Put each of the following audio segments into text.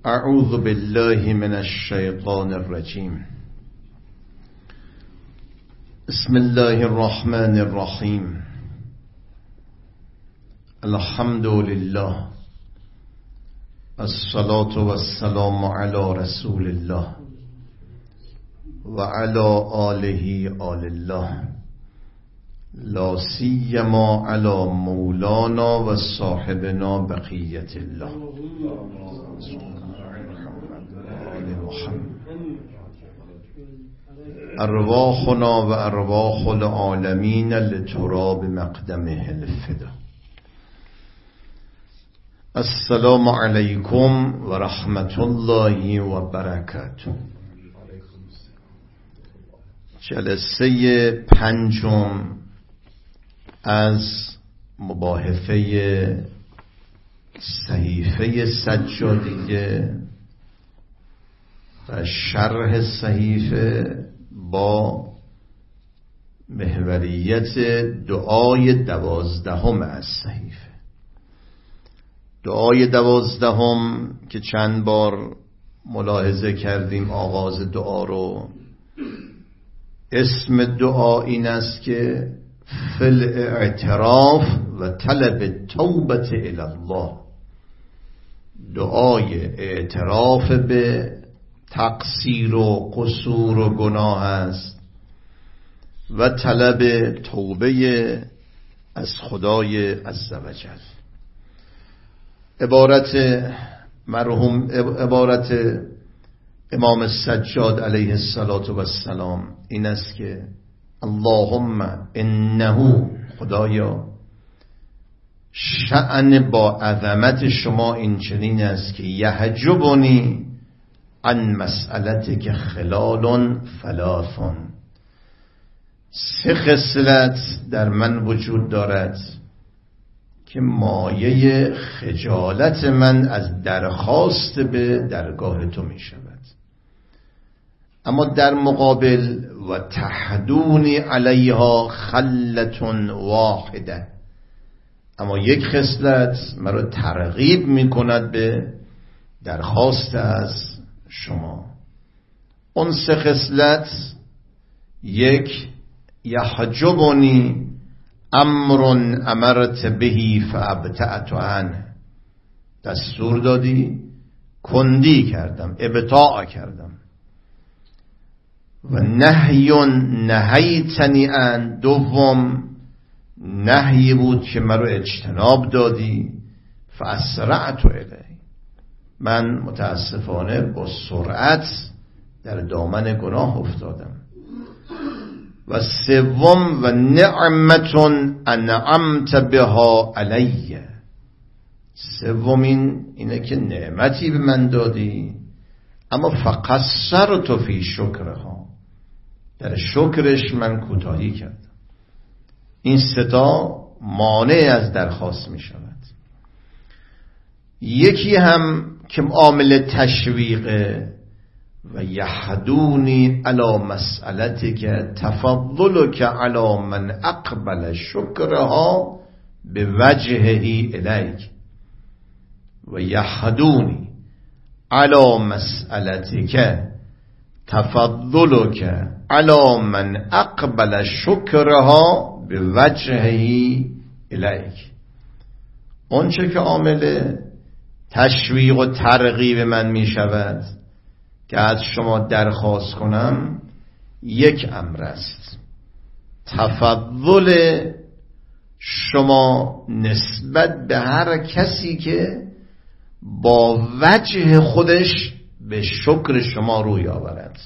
اعوذ بالله من الشیطان الرجیم. بسم الله الرحمن الرحیم. الحمد لله الصلاة والسلام على رسول الله و علی آله آل الله، لا سیما علی مولانا و صاحبنا بقیت الله. ارواحنا و ارواح العالمین لتراب مقدمه الفدا. السلام علیکم و رحمت الله و برکاته. جلسه پنجم از مباحثه صحیفه سجادیه و شرح صحیفه با محوریت دعای 12 از صحیفه. دعای 12 که چند بار ملاحظه کردیم آغاز دعا رو، اسم دعا این است که فل اعتراف و طلب توبت الی الله، دعای اعتراف به تقصیر و قصور و گناه است و طلب توبه از خدای عزوجل. عبارت امام سجاد علیه السلام این است که اللهم انه، خدایا شأن با عظمت شما این چنین است که یحجبنی عن مسئلت که خلال ثلاث، 3 خصلت در من وجود دارد که مایه خجالت من از درخواست به درگاه تو می شود. اما در مقابل و تحدونی علیها خلة واحده، اما یک خصلت مرا ترغیب می کند به درخواست از شما. اون 3 خصلت: 1 یحجبنی امر امرت بهی فابتعت عنه، دستور دادی کندی کردم، ابطاع کردم. و نهی نهیتنی عن، 2 نهی بود که مرا اجتناب دادی، فاسرعت الیه، من متاسفانه با سرعت در دامن گناه افتادم. و 3 و نعمت انعمت بها علی، 3 اینه که نعمتی به من دادی اما فقصرت فی شکرها، در شکرش من کوتاهی کردم. این 3 مانع از درخواست می شود. یکی هم که عامل تشویقه: و یحدونی علی مسئلتک تفضلک علی من اقبل شکرها به وجهه الیک. و یحدونی علی مسئلتک تفضلک علی من اقبل شکرها به وجهه الیک. اون چه که عامل تشویق و ترغیب من می شود که از شما درخواست کنم، 1 امر است: تفضل شما نسبت به هر کسی که با وجه خودش به شکر شما روی آورد.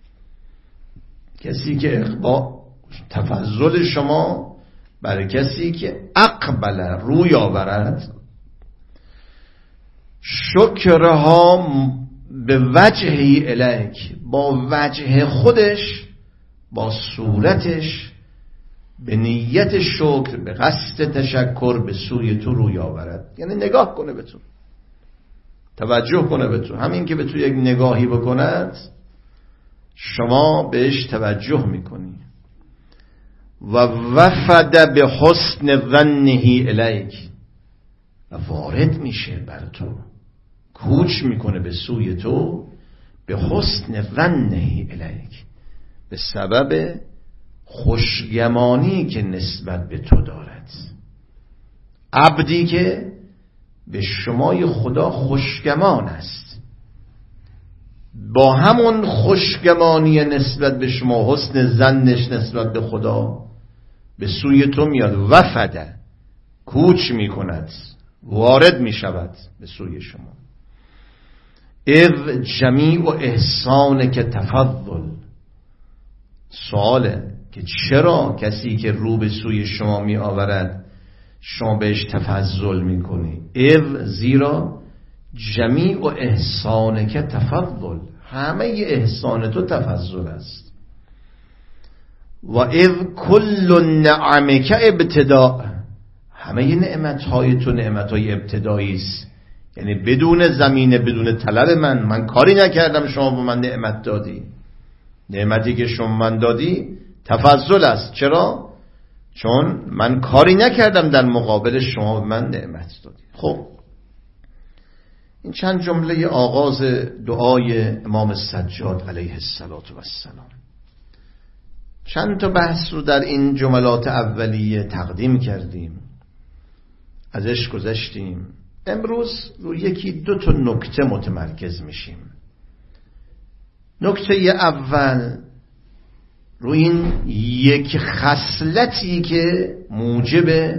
کسی که با تفضل شما برای کسی که اقبل روی آورد، شکرها به وجهی الیک، با وجه خودش، با صورتش، به نیت شکر، به قصد تشکر به سوی تو روی آورد. یعنی نگاه کنه به تو، توجه کنه به تو. همین که به تو یک نگاهی بکند شما بهش توجه میکنی. و وفد به حسن ظنه الیک، و وارد میشه بر تو، کوچ میکنه به سوی تو به حسن ظنه الیک، به سبب خوشگمانی که نسبت به تو دارد. عبدی که به شمای خدا خوشگمان است، با همون خوشگمانی نسبت به شما، حسن ظنش نسبت به خدا، به سوی تو میاد، وفده، کوچ میکند، وارد میشود به سوی شما. اذ جمیع و احسان که تفضل. سواله که چرا کسی که رو به سوی شما می آورد شما بهش تفضل می کنی؟ اذ، زیرا جمیع و احسان که تفضل، همه احسان تو تفضل است. و اذ کل نعمک ابتداء، همه نعمتهای تو نعمتهای ابتدایی است، یعنی بدون زمینه، بدون طلب من کاری نکردم شما به من نعمت دادی. نعمتی که شما من دادی تفضل است. چرا؟ چون من کاری نکردم در مقابل شما به من نعمت دادی. خب این چند جمله آغاز دعای امام سجاد علیه السلام. چند تا بحث رو در این جملات اولیه تقدیم کردیم، ازش گذشتیم. امروز رو یکی دو تا نکته متمرکز میشیم. نکته اول روی این یک خصلتی که موجب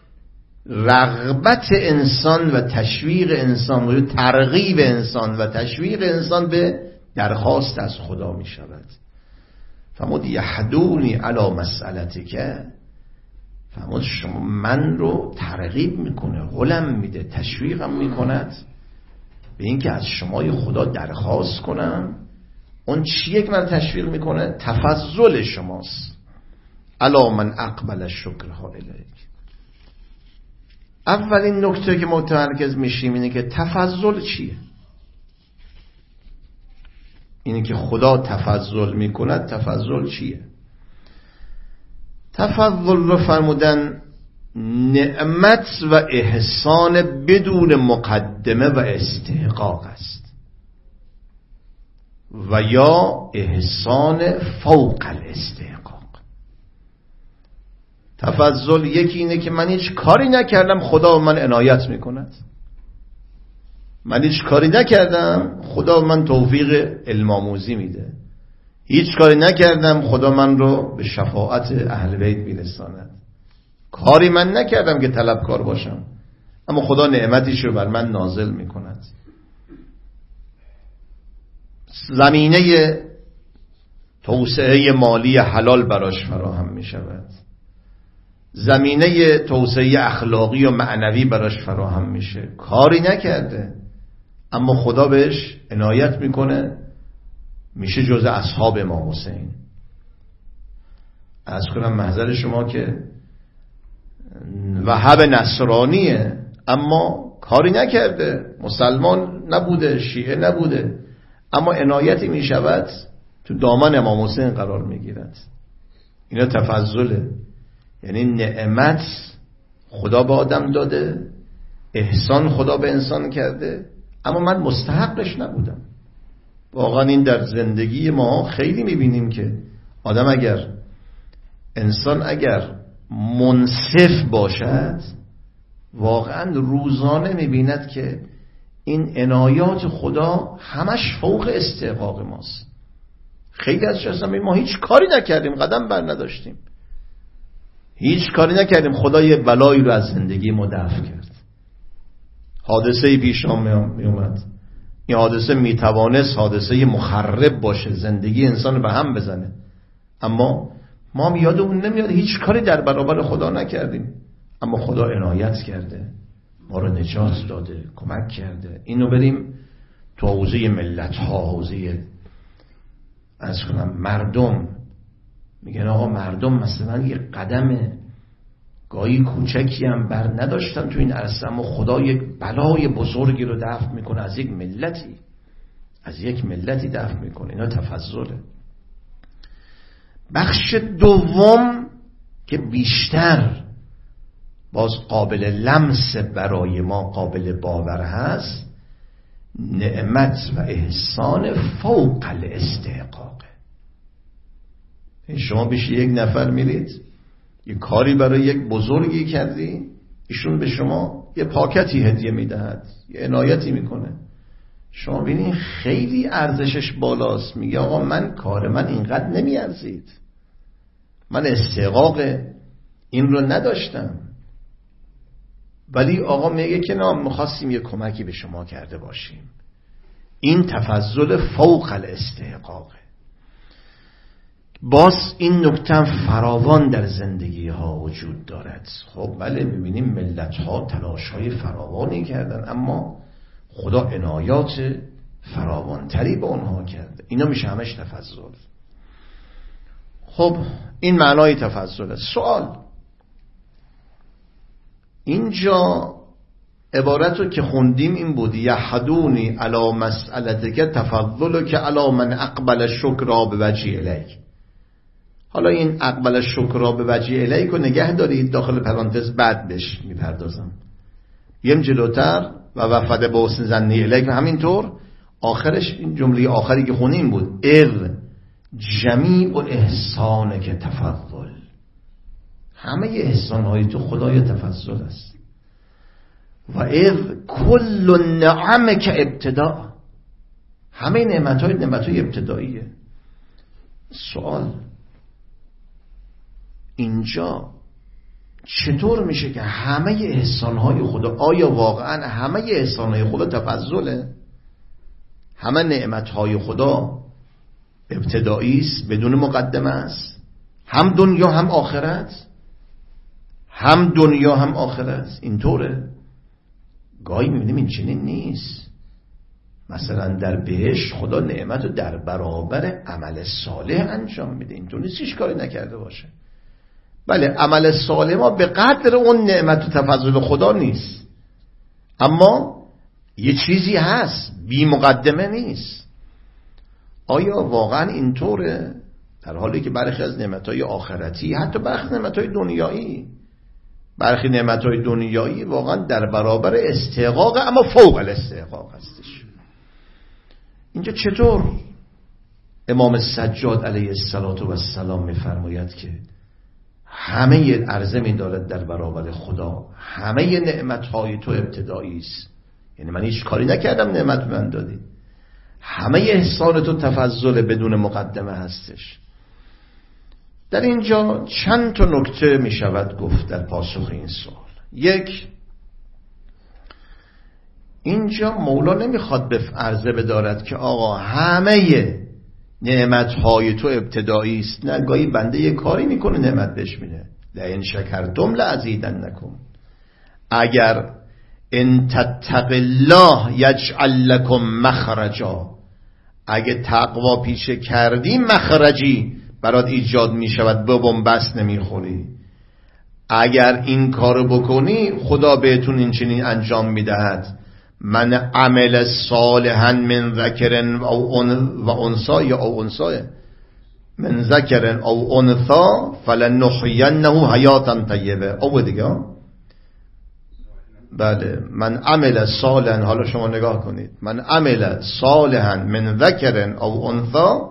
رغبت انسان و تشویق انسان و ترغیب انسان و تشویق انسان به درخواست از خدا می شود. فرمود یحدونی علی مسئلتک، فرمود شما من رو ترغیب میکنه، غلم میده، تشویقم میکند به اینکه از شمای خدا درخواست کنم. اون چیه که من تشویق میکنه؟ تفضل شماست. الا من اقبل شکرها الیک. اولین نکته که متمرکز میشیم اینه که تفضل چیه؟ اینه که خدا تفضل میکند. تفضل چیه؟ تفضل رو فرمودن نعمت و احسان بدون مقدمه و استحقاق است، و یا احسان فوق الاستحقاق. تفضل یکی اینه که من هیچ کاری نکردم خدا من عنایت میکند، من هیچ کاری نکردم خدا من توفیق علم آموزی میده، هیچ کاری نکردم خدا من رو به شفاعت اهل بیت میرساند، کاری من نکردم که طلبکار باشم اما خدا نعمتیش رو بر من نازل میکند. زمینه توسعه مالی حلال براش فراهم می شود، زمینه توسعه اخلاقی و معنوی براش فراهم میشه، کاری نکرده اما خدا بهش عنایت میکنه، میشه جز اصحاب امام حسین. عرض کنم محضر شما که وهاب نصرانیه اما کاری نکرده، مسلمان نبوده، شیعه نبوده، اما عنایتی می شود تو دامن امام حسین قرار می گیرد. اینا تفضله، یعنی نعمت خدا به آدم داده، احسان خدا به انسان کرده اما من مستحقش نبودم. واقعا این در زندگی ما خیلی می بینیم که آدم انسان اگر منصف باشد واقعا روزانه می بیند که این عنایات خدا همش فوق استحقاق ماست. خیلی از جسم ما هیچ کاری نکردیم، قدم بر نداشتیم، هیچ کاری نکردیم، خدا یه بلایی رو از زندگی ما دفع کرد، حادثه پیش می اومد، این حادثه میتوانست حادثه مخرب باشه، زندگی انسان رو به هم بزنه، اما ما یادمون نمیاد هیچ کاری در برابر خدا نکردیم اما خدا عنایت کرده، ما رو نجات داده، کمک کرده. اینو بریم تو حوزه ملت ها، حوزه از کنم مردم، میگن آقا مردم مثلا یه قدم گاهی کوچکی هم بر نداشتن تو این عرصه اما خدا یک بلای بزرگی رو دفع میکنه از یک ملتی دفع میکنه. اینا تفضله. بخش دوم که بیشتر باز قابل لمس برای ما، قابل باور هست، نعمت و احسان فوق الاستحقاقه. شما پیش یک نفر میرید، یه کاری برای یک بزرگی کردی، ایشون به شما یه پاکتی هدیه میدهد، یه عنایتی میکنه، شما ببینید خیلی ارزشش بالاست، میگه آقا من کار من اینقدر نمیارزید، من استحقاق این رو نداشتم، ولی آقا میگه که نه میخواستیم یه کمکی به شما کرده باشیم. این تفضل فوق الاستحقاقه. باز این نکته فراوان در زندگی ها وجود دارد. خب بله میبینیم ملت ها تلاش های فراوانی کردن، اما خدا عنایات فراوانتری به اونها کرده. اینا میشه همش تفضل. خب این معنای تفضل است. سوال اینجا عبارت رو که خوندیم این بود: یحدونی علی مسئلتک تفضل که علی من اقبل شکر به وجه الیک. حالا این اقبل شکر به وجه الیک رو نگه دارید داخل پرانتز، بعد بهش میپردازم. بیم جلوتر و وفد با حسن ظنی الیک، همینطور آخرش این جمله آخری که خونیم بود: اذ جمیع احسانک تفضل. همه احسانهای تو خدای تفضل است. و اذ کل نعمک ابتدا. همه نعمتهای ابتداییه. سوال اینجا چطور میشه که همه احسانهای خدا، آیا واقعا همه احسانهای خدا تفضله؟ همه نعمتهای خدا ابتدایی است، بدون مقدمه است، هم دنیا هم آخرت، هم دنیا هم آخرت. اینطوره؟ گاهی میبینیم این چنین نیست. مثلا در بهشت خدا نعمت رو در برابر عمل صالح انجام میده، اینطور نیست هیچ کاری نکرده باشه. بله عمل صالح ما به قدر اون نعمت و تفضل خدا نیست، اما یه چیزی هست، بی مقدمه نیست. آیا واقعا اینطوره؟ در حالی که برخی از نعمتهای آخرتی، حتی برخی نعمتهای دنیایی، برخی نعمتهای دنیایی واقعا در برابر استحقاق، اما فوق الاستحقاق هستش. اینجا چطور امام سجاد علیه السلام میفرماید که همه عرضه می‌دارد در برابر خدا، همه نعمتهای تو ابتدایی است، یعنی من هیچ کاری نکردم نعمت من دادی، همه احسان تو تفضل بدون مقدمه هستش. در اینجا چند تا نکته می شود گفت در پاسخ این سوال. یک، اینجا مولا نمیخواد به عرضه بدارد که آقا همه نعمتهای تو ابتدایی است. نه، گاهی بنده یه کاری میکنه نعمت بهش میده. لئن شکرتم لازیدنکم. اگر ان تتق الله یجعل لکم مخرجا، اگه تقوا پیشه کردی مخرجی برات ایجاد می شود، به بنبست نمیخوری. اگر این کارو بکنی خدا بهتون این چنین انجام میدهد: من عمل صالحا من ذکر و انثى، یا او انثى، من ذکر او انثى فلنحینه حیاتا طیبه. او دیگه بله، من عمل صالحا، حالا شما نگاه کنید، من عمل صالحا من ذکر او انثى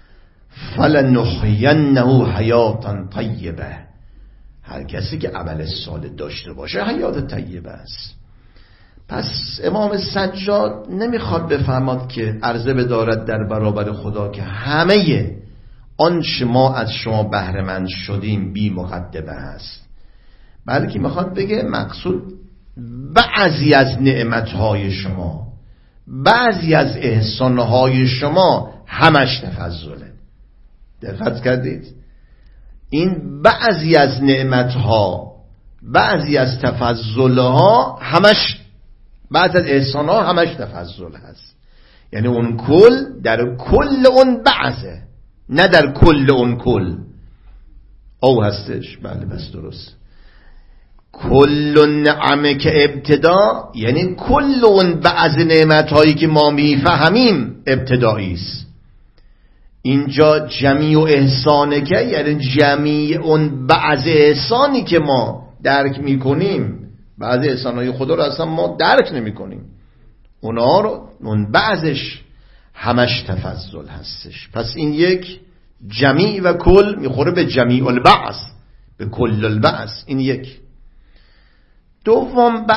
فلنحینه حیاتا طیبه. هر کسی که عمل صالح داشته باشه حیات طیبه است. پس امام سجاد نمیخواد بفهمد که عرضه بدارد در برابر خدا که همه آنچه ما از شما بهره مند شدیم بی مقدمه است، بلکه میخواد بگه مقصود بعضی از نعمتهای شما، بعضی از احسانهای شما همش تفضله. دقت کردید؟ این بعضی از نعمتها، بعضی از تفضلها همش، بعضی از احسانها همش تفضل هست. یعنی اون کل در کل اون بعضه، نه در کل اون کل. او هستش. بله بس درست. کل نعمه که ابتدا، یعنی کل اون بعض نعمتهایی که ما میفهمیم ابتدایی است. اینجا جمیع احسانه که یعنی جمیع اون بعض احسانی که ما درک میکنیم، بعض احسانهای خدا رو اصلا ما درک نمیکنیم. اونا رو اون بعضش همش تفضل هستش. پس این یک جمیع و کل میخوره به جمیع البعض، به کل البعض. این یک. دوم،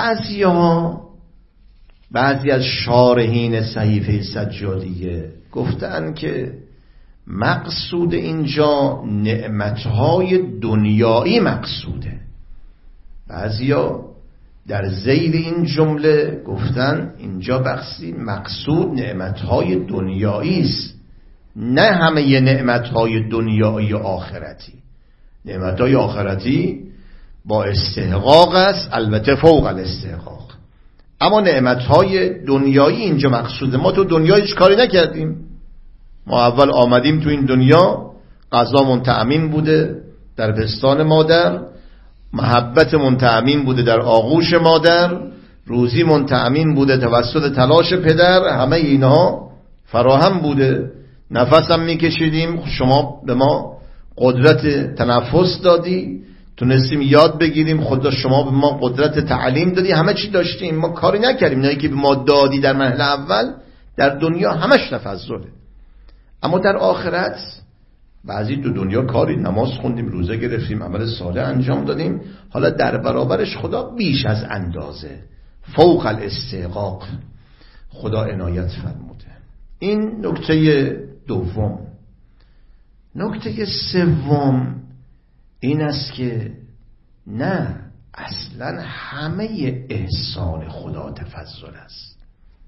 بعضی از شارحین صحیفه سجادیه گفتن که مقصود اینجا نعمتهای دنیایی مقصوده. بعضیا در ذیل این جمله گفتن اینجا مقصود نعمتهای دنیایی است، نه همه نعمتهای دنیایی آخرتی. نعمتهای آخرتی با استحقاق است، البته فوق الاستحقاق، اما نعمتهای دنیایی اینجا مقصوده. ما تو دنیا هیچ کاری نکردیم. ما اول آمدیم تو این دنیا، غذامون تأمین بوده در پستان مادر، محبتمون تأمین بوده در آغوش مادر، روزیمون تأمین بوده توسط تلاش پدر، همه اینها فراهم بوده. نفسم میکشیدیم، شما به ما قدرت تنفس دادی، تونستیم یاد بگیریم، خدا شما به ما قدرت تعلیم دادی، همه چی داشتیم، ما کاری نکردیم. اینایی که به ما دادی در مرحله اول در دنیا همش تفضله. اما در آخرت بعضی تو دنیا کاری، نماز خوندیم، روزه گرفتیم، عمل صالح انجام دادیم، حالا در برابرش خدا بیش از اندازه، فوق الاستحقاق خدا عنایت فرموده. این نکته دوم. نکته سوم این است که نه، اصلا همه احسان خدا تفضل است.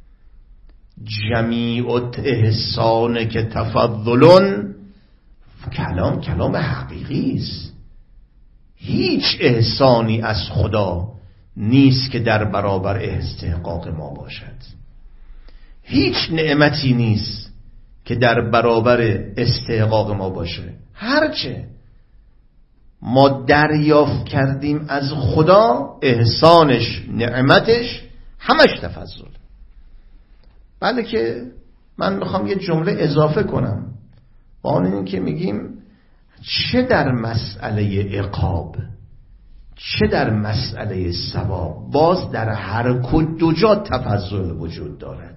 جمیع احسان که تفضلون، کلام حقیقی است. هیچ احسانی از خدا نیست که در برابر استحقاق ما باشد. هیچ نعمتی نیست که در برابر استحقاق ما باشه. هرچه ما دریافت کردیم از خدا، احسانش، نعمتش، همش تفضل. بله که من میخوام یه جمله اضافه کنم با آن این که میگیم چه در مسئله عقاب چه در مسئله ثواب، باز در هر دو جا تفضل وجود دارد.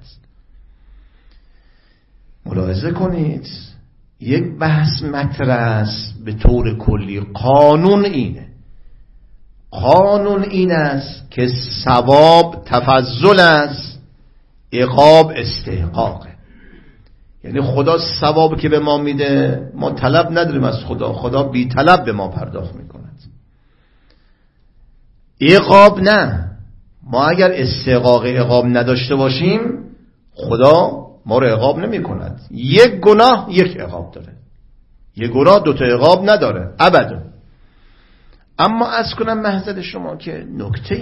ملاحظه کنید یک بحث مطرح است به طور کلی. قانون این است که ثواب تفضل است، عقاب استحقاقه. یعنی خدا ثواب که به ما میده ما طلب نداریم از خدا بی طلب به ما پرداخت میکند. عقاب نه، ما اگر استحقاق عقاب نداشته باشیم خدا ما رو عقاب نمی کند. یک گناه یک عقاب داره، یک گناه دوتا عقاب نداره ابدا. اما از کنم محضر شما که نکته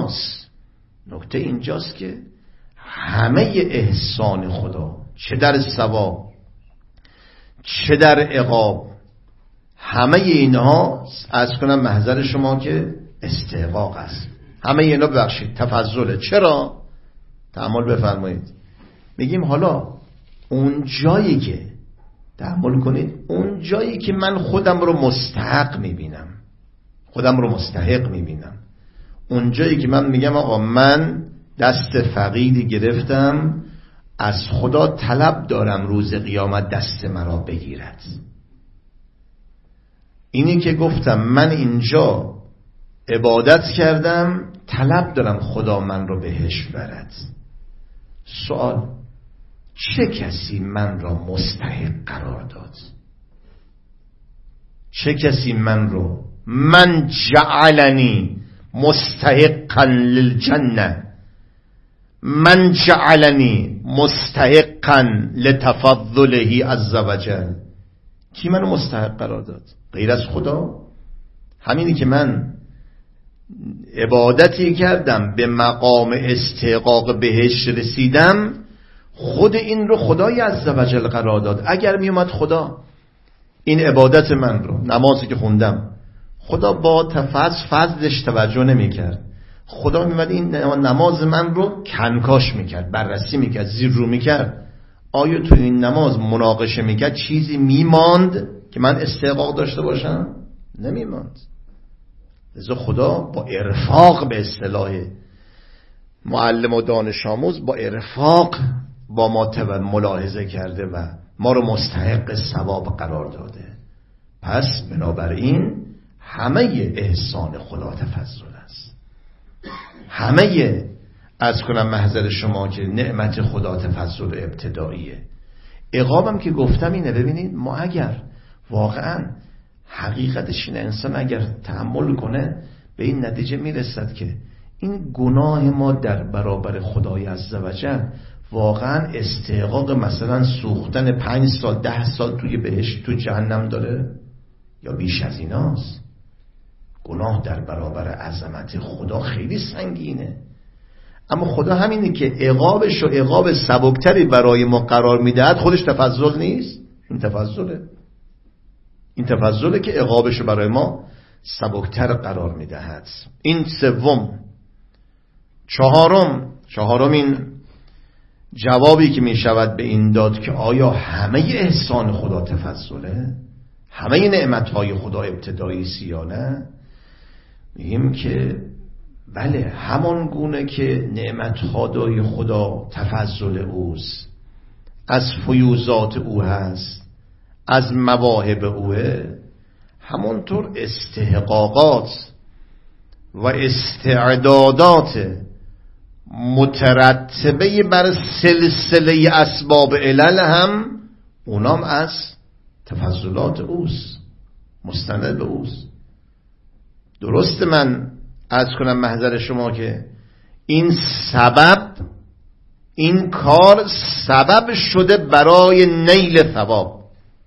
اینجاست که همه احسان خدا، چه در ثواب چه در عقاب، همه اینها از کنم محضر شما که استحقاق است. همه اینا ببخشید تفضله. چرا؟ تأمل بفرمایید. میگیم حالا اون جایی که تأمل کنید، اون جایی که من خودم رو مستحق میبینم، اون جایی که من میگم آقا من دست فقیری گرفتم، از خدا طلب دارم روز قیامت دست مرا بگیرد. اینی که گفتم من اینجا عبادت کردم، طلب دارم خدا من رو بهش برد. سوال، چه کسی من را مستحق قرار داد؟ چه کسی من جعلنی مستحقا للجنه، من جعلنی مستحقا لتفضله عز وجل. کی منو مستحق قرار داد غیر از خدا؟ همینی که من عبادتی کردم به مقام استحقاق بهش رسیدم، خود این رو خدای عز وجل قرار داد. اگر می اومد خدا این عبادت من رو، نمازی که خوندم، خدا با فضلش توجه نمی کرد، خدا می اومد این نماز من رو کنکاش می کرد، بررسی می کرد، زیر رو می کرد، آیا تو این نماز مناقشه می کرد چیزی می ماند که من استحقاق داشته باشم؟ نمی ماند. لذا خدا با ارفاق به اصطلاح معلم و دانش آموز با ارفاق با ما ملاحظه کرده و ما رو مستحق ثواب قرار داده. پس بنابراین همه احسان خدا تفضل است. همه عرض کنم محضر شما که نعمت خدا تفضل ابتداییه. عقابم که گفتم اینه. ببینید ما اگر واقعا حقیقتش اینه، انسان اگر تأمل کنه به این نتیجه میرسد که این گناه ما در برابر خدای عزوجل واقعا استحقاق مثلا سوختن 5 سال 10 سال توی بهشت تو جهنم داره یا بیش از ایناست. گناه در برابر عظمت خدا خیلی سنگینه. اما خدا همینه که عقابش و عقاب سبکتری برای ما قرار میدهد. خودش تفضل نیست؟ این تفضله. این تفضله که عقابش برای ما سبکتر قرار میدهد. این سوم. چهارمین جوابی که میشود به این داد که آیا همه احسان خدا تفضله؟ همه نعمتهای خدا ابتدایی یا نه؟ میگیم که بله، همان گونه که نعمتهای خدا تفضل اوست، از فیوزات او هست، از مواهب اوه، همونطور استحقاقات و استعدادات مترتبه بر سلسله اسباب علل هم اونام از تفضلات اوست، مستند به اوست. درست من عرض کنم محضر شما که این سبب، این کار سبب شده برای نیل ثواب.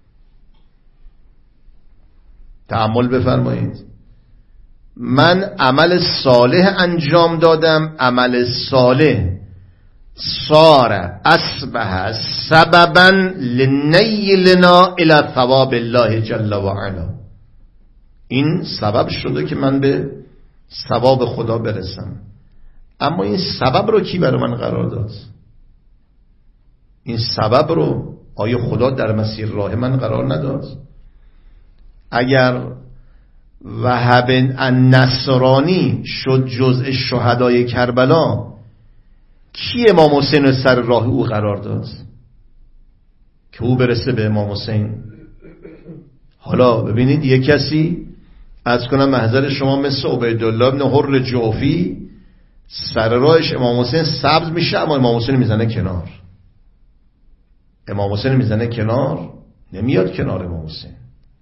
تأمل بفرمایید. من عمل صالح انجام دادم، عمل صالح صار اصبح سببا لنیلنا الى ثواب الله جل و علا. این سبب شده که من به ثواب خدا برسم. اما این سبب رو کی برای من قرار داد؟ این سبب رو آیا خدا در مسیر راه من قرار نداد؟ اگر وهب النصرانی شد جزء شهدای کربلا، کی امام حسین سر راه او قرار داد که او برسه به امام حسین؟ حالا ببینید یک کسی از کنم محضر شما مثل عبیدالله ابن حر جوفی سر راهش امام حسین سبز میشه، اما امام حسین میزنه کنار. امام حسین میزنه کنار، نمیاد کنار امام حسین.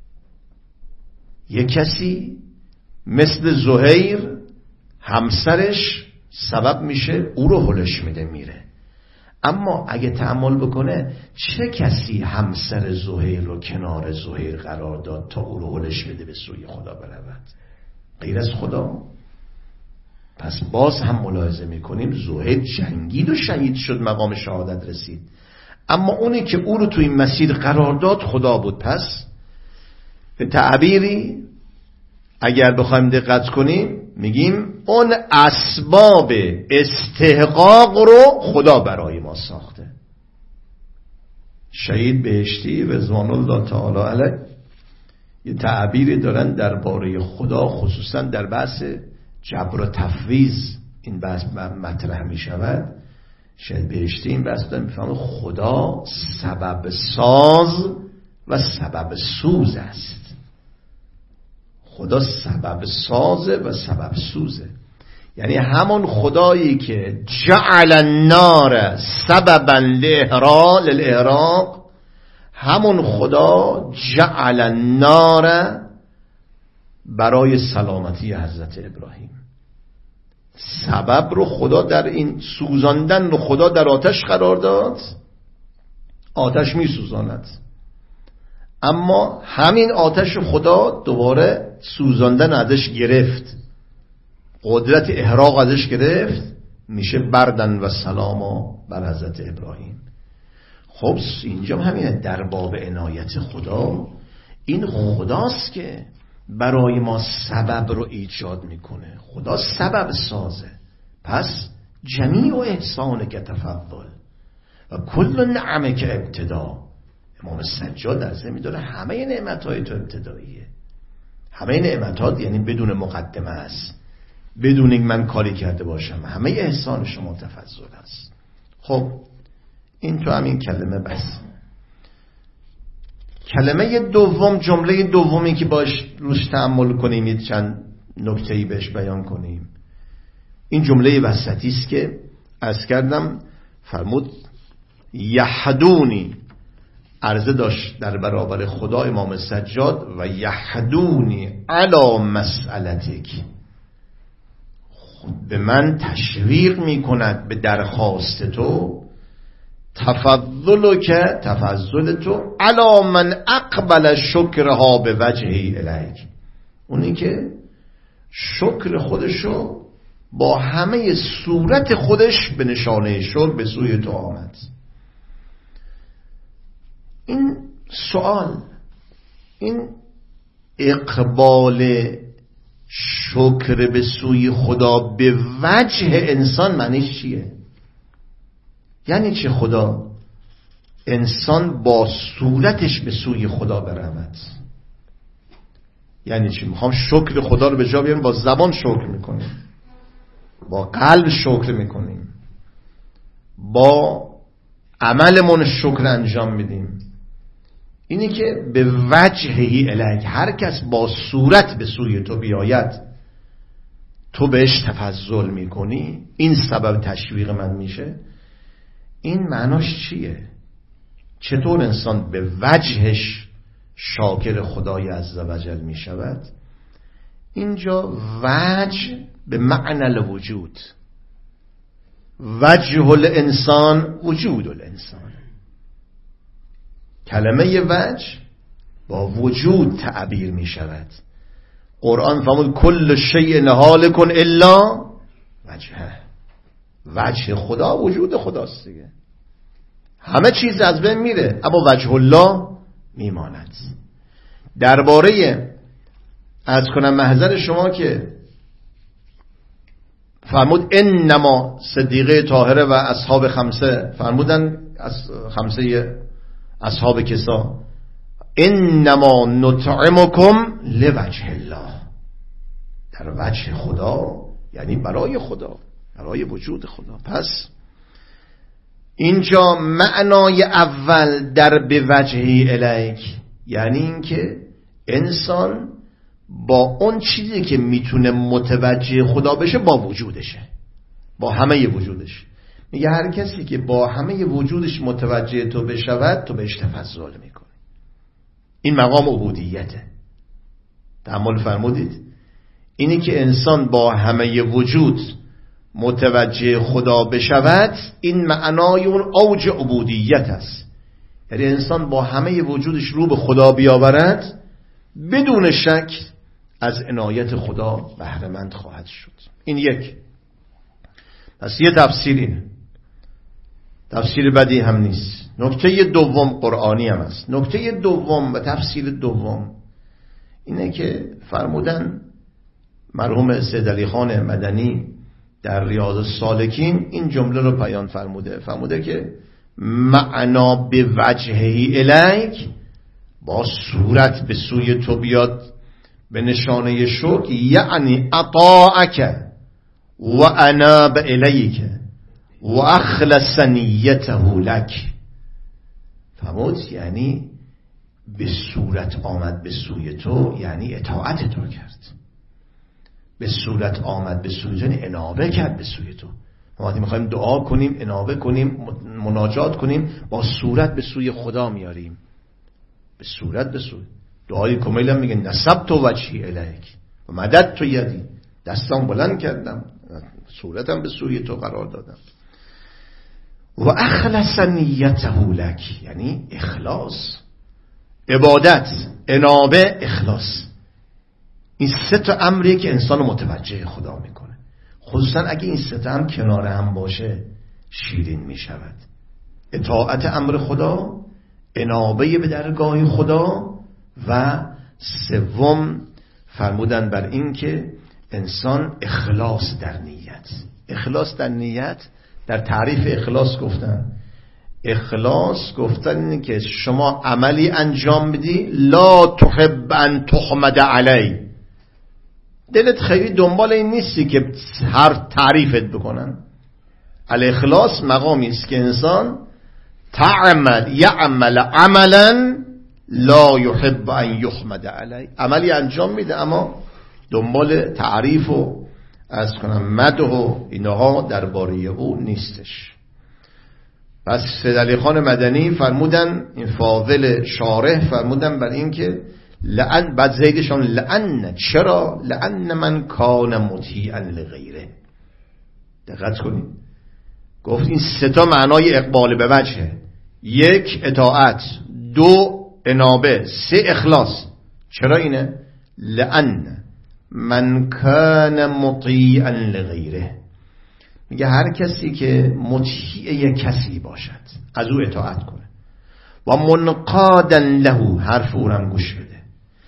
یک کسی مثل زهیر همسرش سبب میشه، او رو هلش میده میره. اما اگه تأمل بکنه چه کسی همسر زهیر رو کنار زهیر قرار داد تا او رو هلش بده به سوی خدا برود؟ غیر از خدا. پس باز هم ملاحظه میکنیم زهیر جنگید و شهید شد، مقام شهادت رسید، اما اونی که او رو تو این مسیر قرار داد خدا بود. پس به تعبیری اگر بخوایم دقت کنیم میگیم اون اسباب استحقاق رو خدا برای ما ساخته. شهید بهشتی رضوان الله تعالی علیه یه تعبیری دارن درباره خدا، خصوصا در بحث جبر و تفویض این بحث مطرح می شود. شهید بهشتی این بحث دارن میفهمه خدا سبب ساز و سبب سوز است. خدا سبب سازه و سبب سوزه. یعنی همون خدایی که جعل النار سببا للاحراق، همون خدا جعل النار برای سلامتی حضرت ابراهیم. سبب رو خدا در این سوزاندن رو خدا در آتش قرار داد، آتش می سوزاند. اما همین آتش خدا دوباره سوزاندن ازش گرفت، قدرت احراق ازش گرفت، میشه بردن و سلاما بر حضرت ابراهیم. خب اینجا همینه، در باب عنایت خدا این خداست که برای ما سبب رو ایجاد میکنه. خدا سبب سازه. پس جمیع و احسان که تفضل و کل نعمه که ابتدا. امام سجاد در ذهن می‌داره همه نعمت‌های تو ابتداییه. همه نعمت‌ها یعنی بدون مقدمه است، بدون اینکه من کاری کرده باشم. همه احسان شما تفضل است. خب این تو همین کلمه بس. کلمه دوم، جمله دومی که باش روش تأمل کنیم، یه چند نکته‌ای بهش بیان کنیم. این جمله وسطی است که عرض کردم فرمود یحدونی، عرضه داشت در برابر خدا امام سجاد و یحدونی علی مسئلتک، به من تشویق می کند به درخواست تو، تفضل تو علی من اقبل شکرها به وجهی الیک، اونی که شکر خودشو با همه صورت خودش به نشانه شکر به سوی تو آمد. این سوال، این اقبال شکر به سوی خدا به وجه انسان معنیش چیه؟ یعنی چه خدا انسان با صورتش به سوی خدا برود؟ یعنی چی؟ میخوام شکر خدا رو به جا بیاریم، با زبان شکر میکنیم، با قلب شکر میکنیم، با عملمون شکر انجام میدیم. اینی که به وجهی الیک، هر کس با صورت به سوی تو بیاید تو بهش تفضل میکنی، این سبب تشویق من میشه. این معناش چیه؟ چطور انسان به وجهش شاکر خدای عزوجل میشود؟ اینجا وجه به معنی الوجود، وجه الانسان وجود الانسان. کلمه وجه با وجود تعبیر می شود. قرآن فرمود کل شیء هالک الا وجهه، وجه خدا وجود خداست دیگه، همه چیز از بین میره اما وجه الله میماند. درباره از کنم محضر شما که فرمود انما صدیقه طاهره و اصحاب خمسه، فرمودن از خمسه اصحاب کسا انما نطعمکم لوجه الله، در وجه خدا یعنی برای خدا، برای وجود خدا. پس اینجا معنای اول در به وجهی الیک یعنی این که انسان با اون چیزی که میتونه متوجه خدا بشه با وجودشه، با همه وجودش. میگه هر کسی که با همه وجودش متوجه تو بشود تو بهش تفضل میکنی. این مقام عبودیته. تأمل فرمودید؟ اینی که انسان با همه وجود متوجه خدا بشود، این معنای اون اوج عبودیت است. یعنی انسان با همه وجودش رو به خدا بیاورد، بدون شک از عنایت خدا بهره مند خواهد شد. این یک. پس یه تفسیر اینه، تفسیر بدی هم نیست. نکته دوم قرآنی هم است. نکته دوم و تفسیر دوم اینه که فرمودن مرحوم سید علی خان مدنی در ریاض السالکین این جمله رو بیان فرموده که معنا به وجهی الیک، با صورت به سوی تو بیاد به نشانه شکر، یعنی اطاعک و اناب الیک و اخلص نیته لک. فرمود یعنی به صورت آمد به سوی تو، یعنی اطاعت تو کرد. به صورت آمد به سوی تو یعنی انابه کرد به سوی تو. ما وقتی میخوایم دعا کنیم، انابه کنیم، مناجات کنیم، با صورت به سوی خدا میاریم. به صورت به سوی دعای کمیل هم میگه نصبت وجهی الیک و مددت یدی، دستم بلند کردم، صورتم به سوی تو قرار دادم. و اخلص نیته لک یعنی اخلاص، عبادت، انابه، اخلاص. این سه تا امریه که انسان متوجه خدا میکنه. خصوصا اگه این سه تا هم کنار هم باشه شیرین میشود. اطاعت امر خدا، انابه به درگاه خدا، و سوم فرمودن بر این که انسان اخلاص در نیت. اخلاص در نیت در تعریف اخلاص گفتن، اخلاص گفتن اینه که شما عملی انجام بدی لا تحب ان تحمد علی، دلت خیلی دنبال این نیستی که هر تعریفت بکنن. الاخلاص مقامی است که انسان یعمل عملا لا یحب ان یحمد علی، عملی انجام میده اما دنبال تعریف و از کنم مدح و اینها درباره او نیستش. پس سید علی خان مدنی فرمودن، این فاضل شارح فرمودن بر این که لعن، بعد زیدشان لعن، چرا؟ لعن من کان مطیعا لغیره. دقت کنید، گفت این سه تا معنای اقبال به وجهه: یک اطاعت، دو انابه، سه اخلاص. چرا اینه؟ لعن من کان مطیعا لغیره، میگه هر کسی که مطیع یک کسی باشد، از او اطاعت کنه، و منقادا له، حرف او هم گوش بده،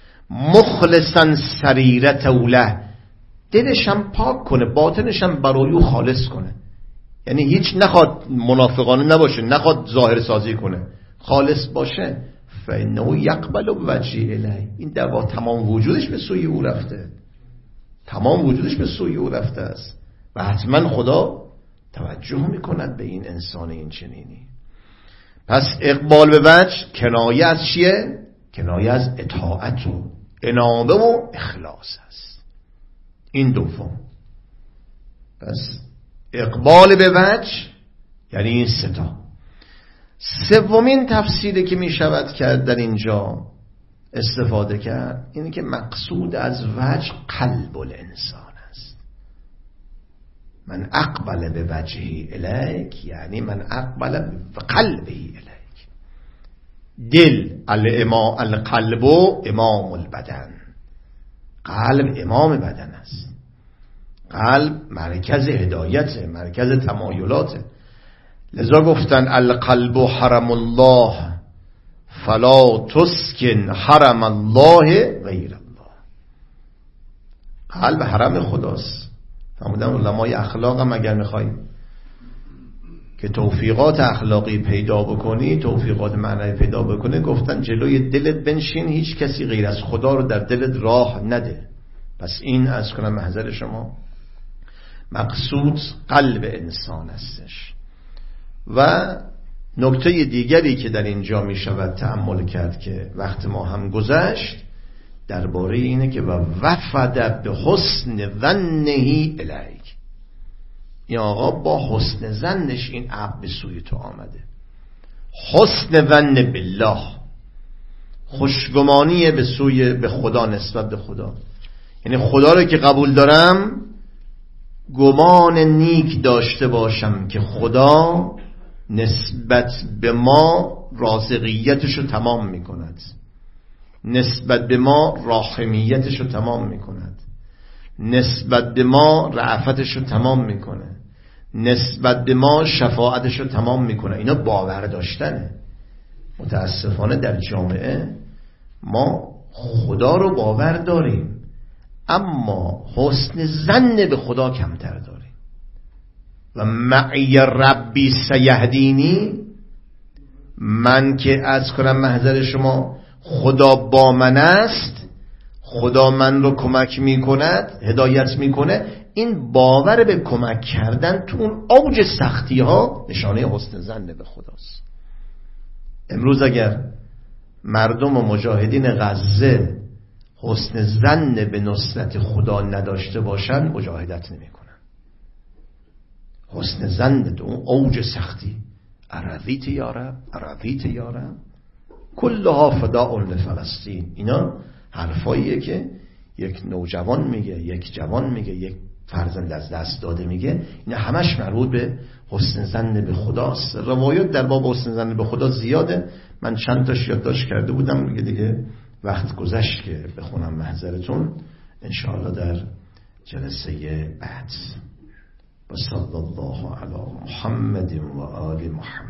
مخلصا سریرته له، دلشم پاک کنه، باطنشم برای او خالص کنه، یعنی هیچ نخواد منافقانه نباشه، نخواد ظاهر سازی کنه، خالص باشه، فانه یقبل وجهی الیه، این در تمام وجودش به سوی او رفته، تمام وجودش به سوی او رفته است و حتما خدا توجه میکند به این انسان این چنینی. پس اقبال به وجه کنایه از چیه؟ کنایه از اطاعت و انابه و اخلاص است. این دوم. پس اقبال به وجه یعنی این سه تا. سومین تفسیری که می شود کرد در اینجا استفاده کرد اینه که مقصود از وجه قلب الانسان است. من اقبل به وجهی الیک یعنی من اقبل به قلبی الیک. دل القلب امام البدن، قلب امام بدن است. قلب مرکز هدایت، مرکز تمایلات. لذا گفتن القلب حرم الله فلا تسکن حرم الله غیر الله. قلب حرم خداست. فرمودن علمای اخلاق هم اگر میخواییم که توفیقات اخلاقی پیدا بکنی، توفیقات معنوی پیدا بکنی، گفتن جلوی دلت بنشین، هیچ کسی غیر از خدا رو در دلت راه نده. پس این از کنم محضر شما مقصود قلب انسان استش. و نکته دیگری که در اینجا می شود تأمل کرد که وقت ما هم گذشت درباره اینه که و وفد به حسن ظنه الیک، این آقا با حسن ظنش این عبد به سوی تو آمده. حسن ظن بالله، خوشگمانی به سوی به خدا، نسبت به خدا، یعنی خدا رو که قبول دارم گمان نیک داشته باشم که خدا نسبت به ما رازقیتش رو تمام می کند، نسبت به ما راحمیتش رو تمام می کند، نسبت به ما رعفتش رو تمام می کنه، نسبت به ما شفاعتش رو تمام می کنه. اینا باور داشتنه. متاسفانه در جامعه ما خدا رو باور داریم اما حسن ظن به خدا کمتر داریم. و معی ربی سیهدینی، من که از کنم محضر شما خدا با من است، خدا من رو کمک می کند، هدایت می کنه، این باور به کمک کردن تو اون اوج سختی ها نشانه حسن ظن به خداست. امروز اگر مردم و مجاهدین غزه حسن ظن به نصرت خدا نداشته باشن مجاهدت نمی کنن. حسن ظن به اون اوج سختی، عرضیت یارب عرضیت یارب کلها فداء لفلسطین، اینا حرفاییه که یک نوجوان میگه، یک جوان میگه، یک فرزند از دست داده میگه. اینا همش مربوط به حسن ظن به خداست. روایات در باب حسن ظن به خدا زیاده، من چند تاش یادداشت کرده بودم دیگه وقت گذشت که بخونم محضرتون، انشاءالله در جلسه بعد. و صلی الله علی محمد و آل محمد.